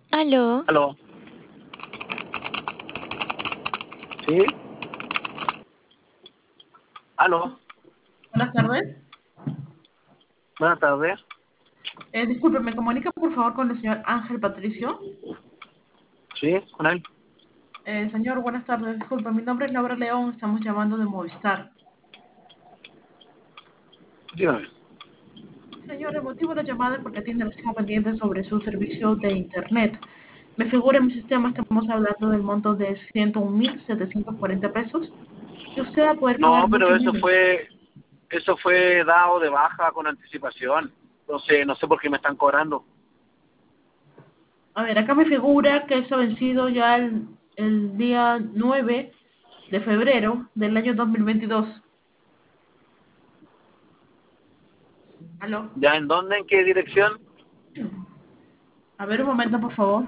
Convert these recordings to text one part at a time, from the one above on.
Aló, Aló, ¿sí? Aló, Buenas tardes. buenas tardes. Disculpe, ¿me comunica por favor con el señor Ángel Patricio? ¿Sí? ¿Con él? Señor, buenas tardes. Disculpe, mi nombre es Laura León, estamos llamando de Movistar. Dígame. Señor, el motivo de la llamada es porque tiene recibo pendiente sobre su servicio de Internet. Me figura en mi sistema, estamos hablando del monto de 101.740 pesos y usted va a poder No, pagar pero mucho menos. eso fue dado de baja con anticipación. Entonces, no sé por qué me están cobrando. A ver, acá me figura que eso ha vencido ya el día 9 de febrero del año 2022. ¿Aló? ¿Ya en dónde? ¿En qué dirección? A ver, un momento, por favor.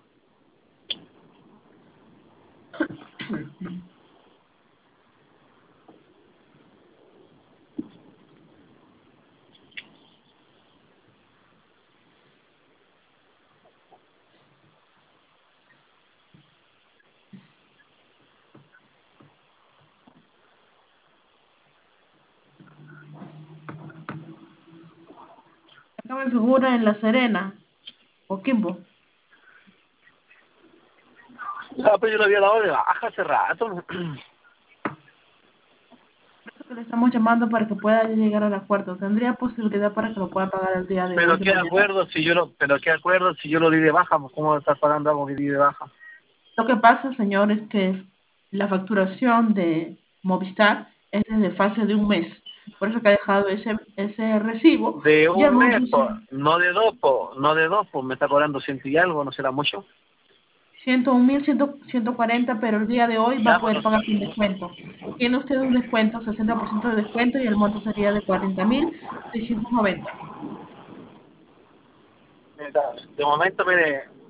Acá me figura en La Serena, Coquimbo. Ah, pero yo lo había dado de baja hace rato. Por eso que le estamos llamando para que pueda llegar al acuerdo. ¿Tendría posibilidad para que lo pueda pagar el día de hoy, Pero de qué mañana? acuerdo si yo lo di de baja, pues, ¿cómo voy a estar pagando algo que di de baja? Lo que pasa, señor, es que la facturación de Movistar es desde fase de un mes. Por eso que ha dejado ese recibo De y el un mes, monto po, no de dos, po, no de dos, pues me está cobrando ciento y algo, ¿no será mucho? 101.140, pero el día de hoy va a Ya, poder bueno, pagar sin descuento. Tiene usted un descuento, 60% de descuento y el monto sería de 40.690. de momento, mire,